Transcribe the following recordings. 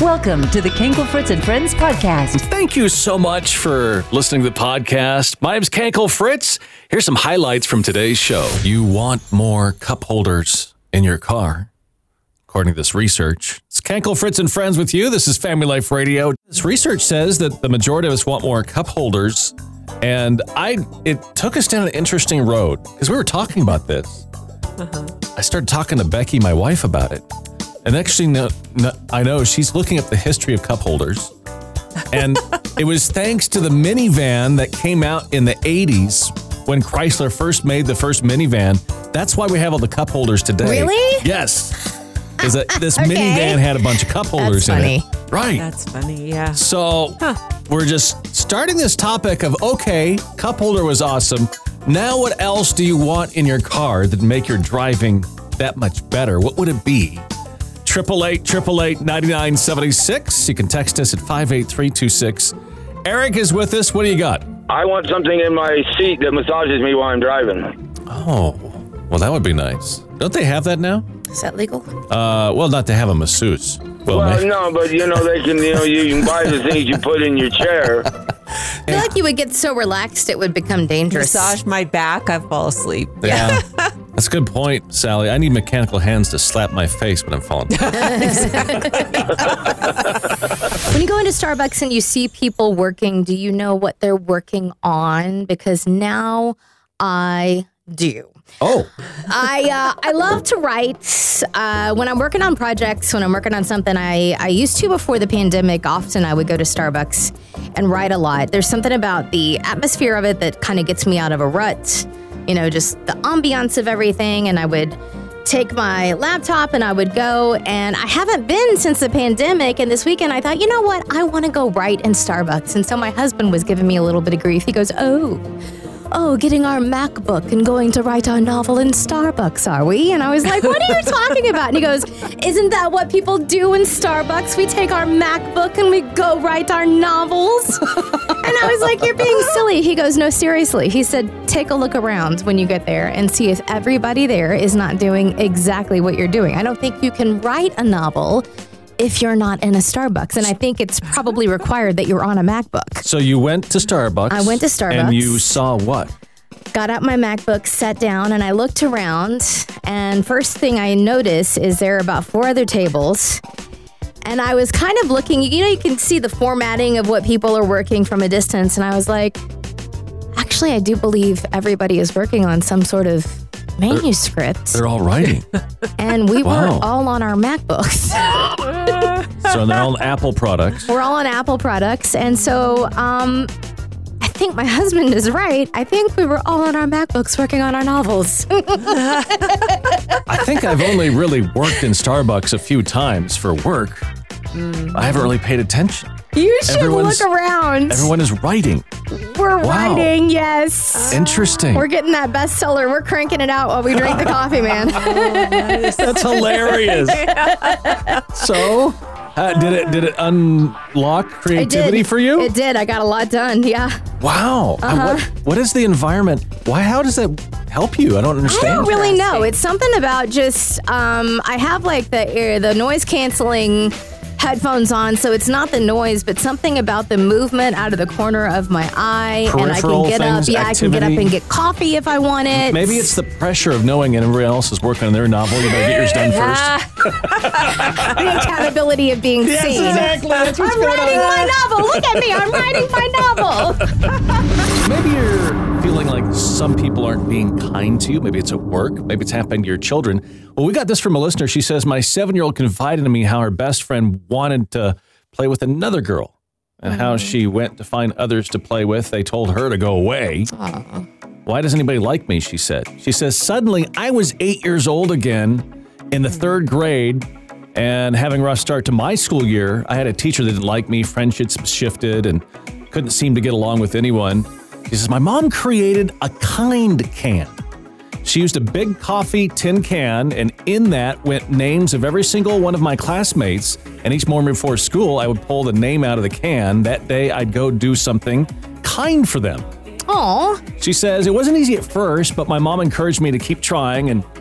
Welcome to the Kenkel Fritz and Friends podcast. Thank you so much for listening to the podcast. My name's Kenkel Fritz. Here's some highlights from today's show. You want more cup holders in your car, according to this research. It's Kenkel Fritz and Friends with you. This is Family Life Radio. This research says that the majority of us want more cup holders, and it took us down an interesting road because we were talking about this. I started talking to Becky, my wife, about it. And actually, I know she's looking up the history of cup holders. And it was thanks to the minivan that came out in the 80s when Chrysler first made the first minivan. That's why we have all the cup holders today. Really? Yes. Because this minivan had a bunch of cup holders in it. Right. That's funny, yeah. So we're just starting this topic of, okay, cup holder was awesome. Now what else do you want in your car that make your driving that much better? What would it be? 888-888-9976. You can text us at 58326. Eric is with us. What do you got? I want something in my seat that massages me while I'm driving. Oh, well, that would be nice. Don't they have that now? Is that legal? Well, not to have a masseuse. Well, no, but they can, you can buy the things you put in your chair. I feel like you would get so relaxed it would become dangerous. Massage my back, I'd fall asleep. Yeah. That's a good point, Sally. I need mechanical hands to slap my face when I'm falling. When you go into Starbucks and you see people working, do you know what they're working on? Because now I do. Oh. I love to write. When I'm working on projects, when I'm working on something, I used to before the pandemic, often I would go to Starbucks and write a lot. There's something about the atmosphere of it that kind of gets me out of a rut. Just the ambiance of everything. And I would take my laptop and I would go, and I haven't been since the pandemic. And this weekend I thought, you know what? I want to go write in Starbucks. And so my husband was giving me a little bit of grief. He goes, Oh, getting our MacBook and going to write our novel in Starbucks, are we? And I was like, what are you talking about? And he goes, isn't that what people do in Starbucks? We take our MacBook and we go write our novels. And I was like, you're being silly. He goes, no, seriously. He said, take a look around when you get there and see if everybody there is not doing exactly what you're doing. I don't think you can write a novel if you're not in a Starbucks. And I think it's probably required that you're on a MacBook. So you went to Starbucks. I went to Starbucks. And you saw what? Got out my MacBook, sat down, and I looked around. And first thing I noticed is there are about 4 other tables. And I was kind of looking, you can see the formatting of what people are working from a distance. And I was like, actually, I do believe everybody is working on some sort of manuscript. They're all writing. And we were all on our MacBooks. So they're all Apple products. We're all on Apple products. And so I think my husband is right. I think we were all on our MacBooks working on our novels. I think I've only really worked in Starbucks a few times for work. I haven't really paid attention. You should look around. Everyone is writing. We're writing, yes. Interesting. We're getting that bestseller. We're cranking it out while we drink the coffee, man. That's hilarious. So, did it unlock creativity for you? It did. I got a lot done, yeah. Wow. What is the environment? How does that help you? I don't understand. I don't really know. It's something about just, I have like the noise canceling headphones on, so it's not the noise, but something about the movement out of the corner of my eye. Peripheral and I can get things, up. Yeah, activity. I can get up and get coffee if I want it. Maybe it's the pressure of knowing everyone else is working on their novel. You better get yours done first. The accountability of being yes, seen. Exactly. That's what's I'm writing my novel. Look at me. I'm writing my novel. Maybe you're feeling like some people aren't being kind to you. Maybe it's at work. Maybe it's happening to your children. Well, we got this from a listener. She says, my 7-year-old confided in me how her best friend wanted to play with another girl and how she went to find others to play with. They told her to go away. Why does anybody like me? She said. She says, suddenly I was 8 years old again in the 3rd grade and having a rough start to my school year. I had a teacher that didn't like me. Friendships shifted and couldn't seem to get along with anyone. She says, my mom created a kind can. She used a big coffee tin can, and in that went names of every single one of my classmates. And each morning before school, I would pull the name out of the can. That day, I'd go do something kind for them. Aw. She says, it wasn't easy at first, but my mom encouraged me to keep trying, and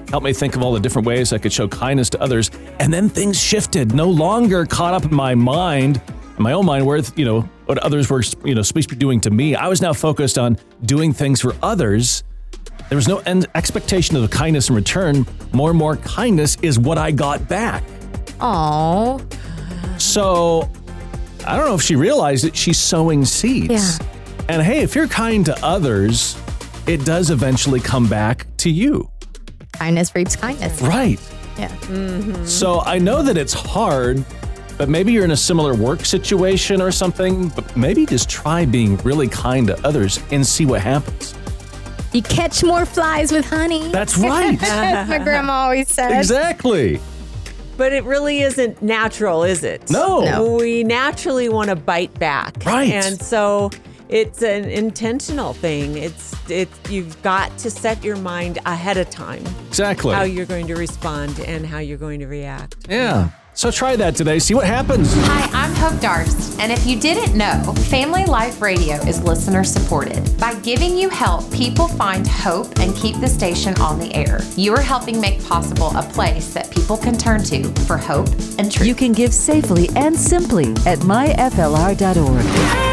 helped me think of all the different ways I could show kindness to others. And then things shifted, no longer caught up in my mind, my own mind, where, what others were, supposed to be doing to me. I was now focused on doing things for others. There was no expectation of kindness in return. More and more kindness is what I got back. Aww. So I don't know if she realized that she's sowing seeds. Yeah. And hey, if you're kind to others, it does eventually come back to you. Kindness reaps kindness. Right. Yeah. Mm-hmm. So I know that it's hard, but maybe you're in a similar work situation or something, but maybe just try being really kind to others and see what happens. You catch more flies with honey. That's right. As my grandma always said. Exactly. But it really isn't natural, is it? No. We naturally want to bite back. Right. And so it's an intentional thing. It's you've got to set your mind ahead of time. Exactly. How you're going to respond and how you're going to react. Yeah. So try that today. See what happens. Hi, I'm Hope Darst, and if you didn't know, Family Life Radio is listener supported. By giving you help, people find hope and keep the station on the air. You are helping make possible a place that people can turn to for hope and truth. You can give safely and simply at myflr.org.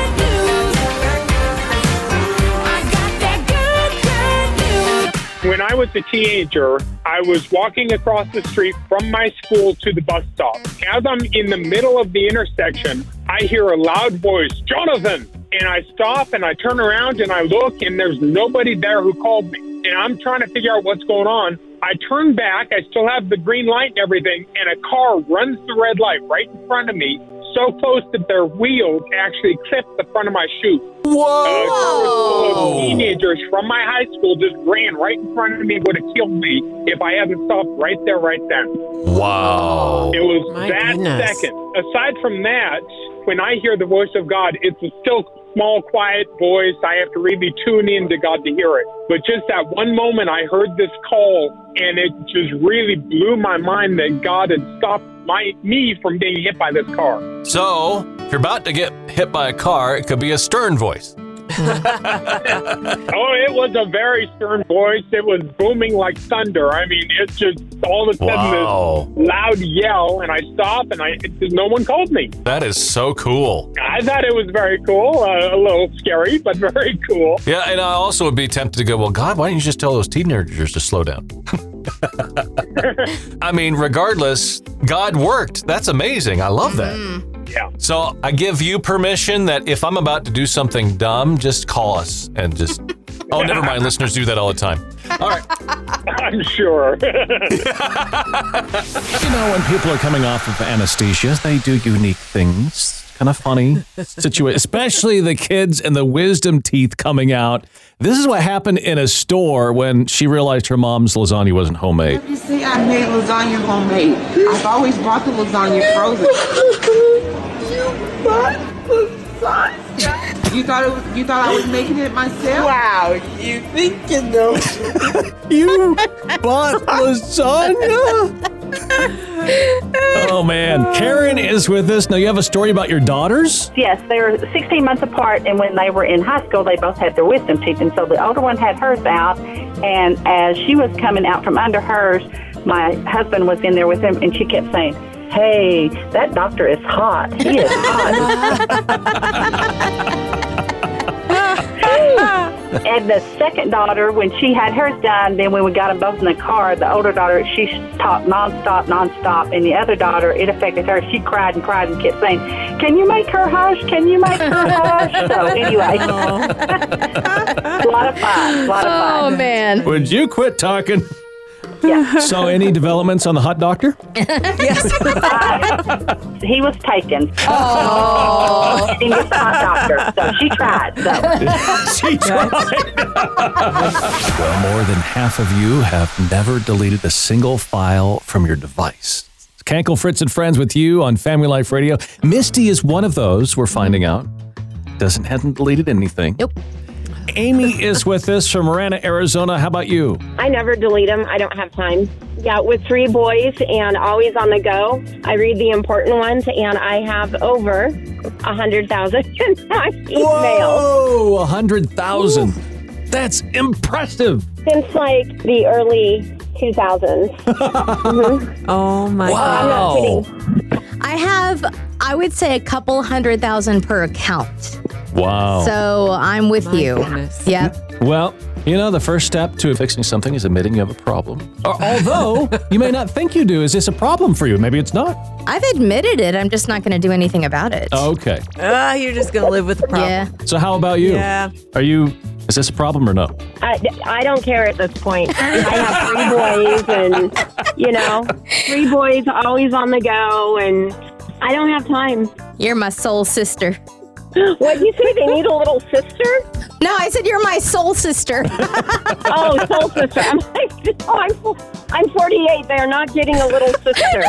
When I was a teenager, I was walking across the street from my school to the bus stop. As I'm in the middle of the intersection, I hear a loud voice, "Jonathan!" And I stop and I turn around and I look and there's nobody there who called me. And I'm trying to figure out what's going on. I turn back, I still have the green light and everything, and a car runs the red light right in front of me, so close that their wheels actually clipped the front of my shoe. Whoa! Teenagers from my high school just ran right in front of me, would have killed me if I hadn't stopped right there, right then. Wow. It was My that goodness. second. Aside from that, when I hear the voice of God, it's a still small, quiet voice. I have to really tune in to God to hear it. But just that one moment I heard this call, and it just really blew my mind that God had stopped me from being hit by this car. So, if you're about to get hit by a car, it could be a stern voice. Oh, it was a very stern voice. It was booming like thunder. I mean, it's just all of a sudden Wow. this loud yell, and I stop, and no one called me. That is so cool. I thought it was very cool, a little scary, but very cool. Yeah, and I also would be tempted to go, well, God, why don't you just tell those teenagers to slow down? I mean, regardless, God worked. That's amazing. I love that. Yeah. So I give you permission that if I'm about to do something dumb, just call us and just... Oh, never mind. Listeners do that all the time. All right. I'm sure. When people are coming off of anesthesia, they do unique things. Kind of funny situation, especially the kids and the wisdom teeth coming out. This is what happened in a store when she realized her mom's lasagna wasn't homemade. You see, I made lasagna homemade. I've always bought the lasagna frozen. You bought lasagna? You thought I was making it myself? Wow, you think you know? You bought lasagna? Oh man, Karen is with us. Now you have a story about your daughters? Yes, they were 16 months apart, and when they were in high school, they both had their wisdom teeth, and so the older one had hers out, and as she was coming out from under hers, my husband was in there with him, and she kept saying, "Hey, that doctor is hot. He is hot." And the second daughter, when she had hers done, then when we got them both in the car, the older daughter, she talked nonstop, and the other daughter, it affected her. She cried and kept saying, "Can you make her hush? Can you make her hush?" So anyway, a lot of fun. Oh, man. Would you quit talking? Yeah. So any developments on the hot doctor? Yes. He was taken. Oh. He was the hot doctor, so she tried. So. She tried. Well, more than half of you have never deleted a single file from your device. Kankel, Fritz, and Friends with you on Family Life Radio. Misty is one of those, we're finding out. Hasn't deleted anything. Nope. Amy is with us from Marana, Arizona. How about you? I never delete them. I don't have time. Yeah, with 3 boys and always on the go, I read the important ones, and I have over 100,000 in my email. Whoa, 100,000. That's impressive. Since like the early 2000s. Oh my I'm not Wow. kidding. I would say a couple 100,000 per account. Wow. So I'm with you. goodness. Yep. Well, the first step to fixing something is admitting you have a problem. Although you may not think you do. Is this a problem for you? Maybe it's not. I've admitted it. I'm just not going to do anything about it. Okay. You're just going to live with the problem. Yeah. So how about you? Yeah. Is this a problem or no? I don't care at this point. I have 3 boys and, 3 boys always on the go, and I don't have time. You're my soul sister. What'd you say? They need a little sister? No, I said you're my soul sister. Oh, soul sister. I'm like, I'm 48. They're not getting a little sister.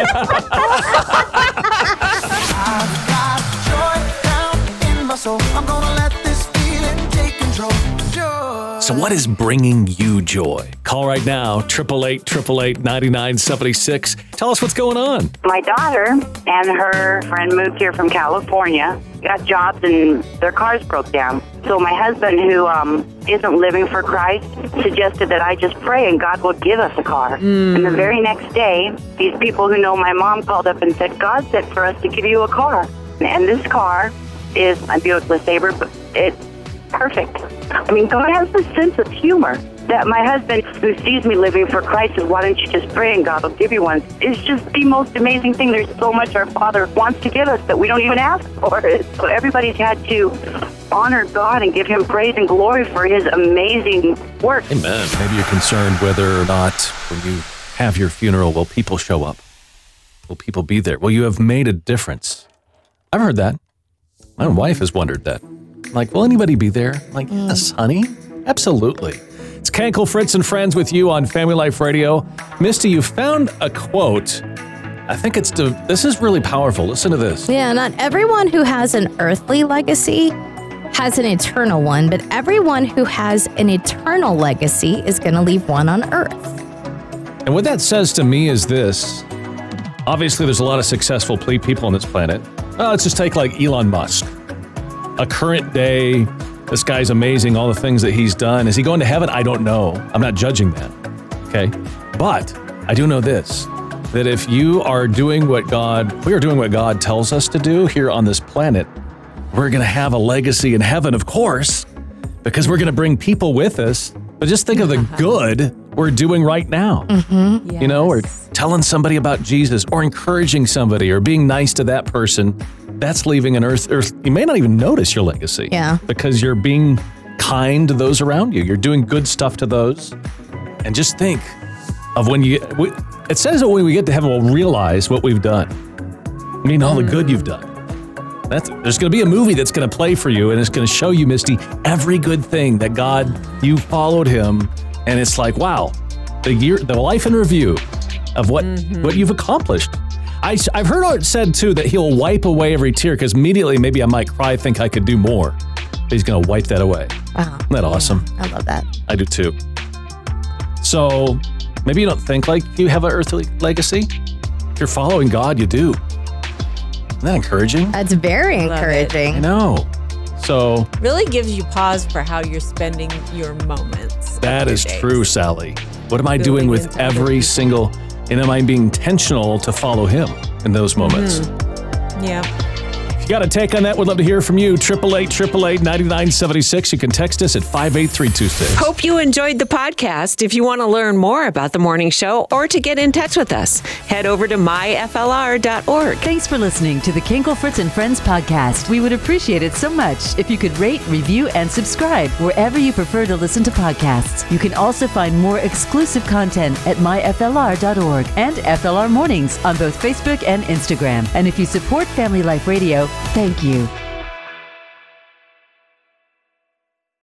I've got joy down in my soul. I'm gonna let this feeling take control. Joy. So what is bringing you joy? Call right now, 888-888-9976. Tell us what's going on. My daughter and her friend moved here from California, got jobs, and their cars broke down. So my husband, who isn't living for Christ, suggested that I just pray and God will give us a car. And the very next day, these people who know my mom called up and said, God said for us to give you a car. And this car is a Buick LeSabre, but it's perfect. I mean, God has this sense of humor that my husband, who sees me living for Christ, says, why don't you just pray and God will give you one? It's just the most amazing thing. There's so much our Father wants to give us that we don't even ask for it. So everybody's had to honor God and give him praise and glory for his amazing work. Amen. Maybe you're concerned whether or not when you have your funeral, will people show up? Will people be there? Will you have made a difference? I've heard that. My wife has wondered that. Like, will anybody be there? Like, yes, honey. Absolutely. It's Kenkel, Fritz, and Friends with you on Family Life Radio. Misty, you found a quote. I think this is really powerful. Listen to this. Yeah, not everyone who has an earthly legacy has an eternal one, but everyone who has an eternal legacy is going to leave one on earth. And what that says to me is this. Obviously, there's a lot of successful people on this planet. Let's just take like Elon Musk. A current day, this guy's amazing, all the things that he's done. Is he going to heaven? I don't know. I'm not judging that. Okay? But I do know this, that if we are doing what God tells us to do here on this planet, we're going to have a legacy in heaven, of course, because we're going to bring people with us. But just think of the good we're doing right now. Mm-hmm. Yes. Or telling somebody about Jesus, or encouraging somebody, or being nice to that person. That's leaving an earth. You may not even notice your legacy. Yeah. Because you're being kind to those around you. You're doing good stuff to those. And just think of it says that when we get to heaven, we'll realize what we've done. I mean, all the good you've done. There's going to be a movie that's going to play for you, and it's going to show you, Misty, every good thing that you followed him. And it's like, wow, the life in review of what you've accomplished. I've heard it said, too, that he'll wipe away every tear, because immediately maybe I might cry, think I could do more. But he's going to wipe that away. Wow. Isn't that awesome? I love that. I do, too. So maybe you don't think like you have an earthly legacy. If you're following God, you do. Isn't that encouraging? That's very encouraging. I know. So really gives you pause for how you're spending your moments. That is true, Sally. What am I doing with every single, and am I being intentional to follow him in those moments? Yeah. If you got a take on that, we'd love to hear from you. 888-888-9976. You can text us at 58326. Hope you enjoyed the podcast. If you want to learn more about the morning show or to get in touch with us, head over to myflr.org. Thanks for listening to the Kenkel, Fritz, and Friends podcast. We would appreciate it so much if you could rate, review, and subscribe wherever you prefer to listen to podcasts. You can also find more exclusive content at myflr.org and FLR Mornings on both Facebook and Instagram. And if you support Family Life Radio, thank you.